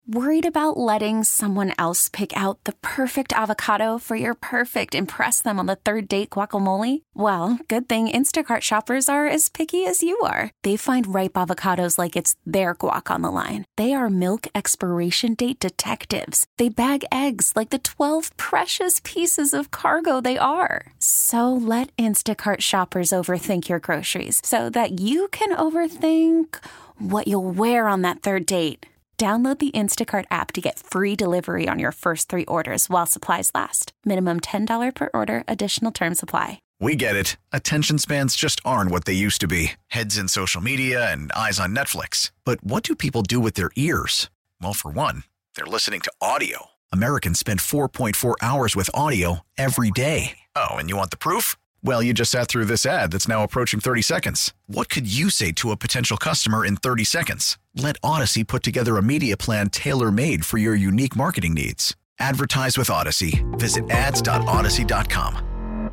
Worried about letting someone else pick out the perfect avocado for your perfect impress them on the third date guacamole? Well, good thing Instacart shoppers are as picky as you are. They find ripe avocados like it's their guac on the line. They are milk expiration date detectives. They bag eggs like the 12 precious pieces of cargo they are. So let Instacart shoppers overthink your groceries so that you can overthink what you'll wear on that third date. Download the Instacart app to get free delivery on your first 3 orders while supplies last. Minimum $10 per order. Additional terms apply. We get it. Attention spans just aren't what they used to be. Heads in social media and eyes on Netflix. But what do people do with their ears? Well, for one, they're listening to audio. Americans spend 4.4 hours with audio every day. Oh, and you want the proof? Well, you just sat through this ad that's now approaching 30 seconds. What could you say to a potential customer in 30 seconds? Let Odyssey put together a media plan tailor-made for your unique marketing needs. Advertise with Odyssey. Visit ads.odyssey.com.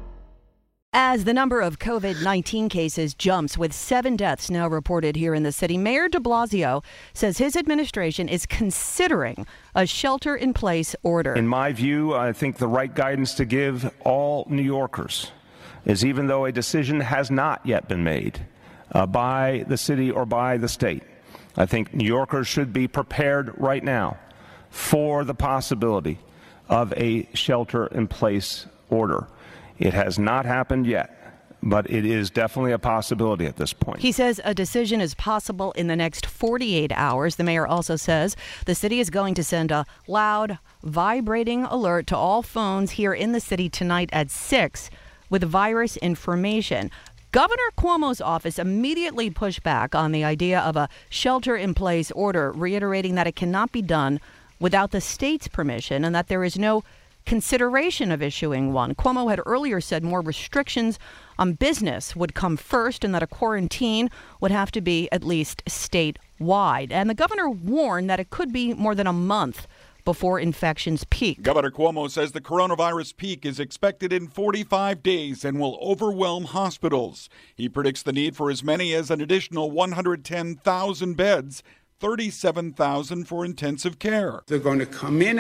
As the number of COVID-19 cases jumps, with 7 deaths now reported here in the city, Mayor de Blasio says his administration is considering a shelter-in-place order. In my view, I think the right guidance to give all New Yorkers is, even though a decision has not yet been made by the city or by the state, I think New Yorkers should be prepared right now for the possibility of a shelter-in-place order. It has not happened yet, but it is definitely a possibility at this point. He says a decision is possible in the next 48 hours. The mayor also says the city is going to send a loud, vibrating alert to all phones here in the city tonight at 6 with virus information. Governor Cuomo's office immediately pushed back on the idea of a shelter-in-place order, reiterating that it cannot be done without the state's permission and that there is no consideration of issuing one. Cuomo had earlier said more restrictions on business would come first and that a quarantine would have to be at least statewide. And the governor warned that it could be more than a month before infections peak. Governor Cuomo says the coronavirus peak is expected in 45 days and will overwhelm hospitals. He predicts the need for as many as an additional 110,000 beds, 37,000 for intensive care. They're going to come in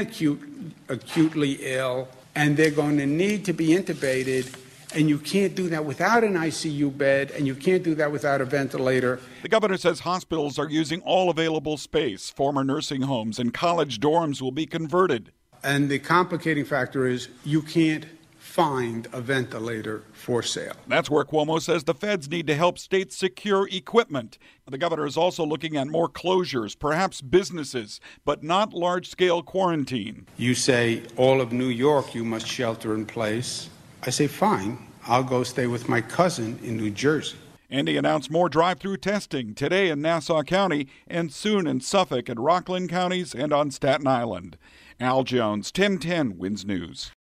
acutely ill, and they're going to need to be intubated, and you can't do that without an ICU bed, and you can't do that without a ventilator. The governor says hospitals are using all available space. Former nursing homes and college dorms will be converted. And the complicating factor is you can't find a ventilator for sale. That's where Cuomo says the feds need to help states secure equipment. The governor is also looking at more closures, perhaps businesses, but not large-scale quarantine. You say all of New York, you must shelter in place. I say, fine, I'll go stay with my cousin in New Jersey. And he announced more drive-through testing today in Nassau County and soon in Suffolk and Rockland counties and on Staten Island. Al Jones, 1010 WINS News.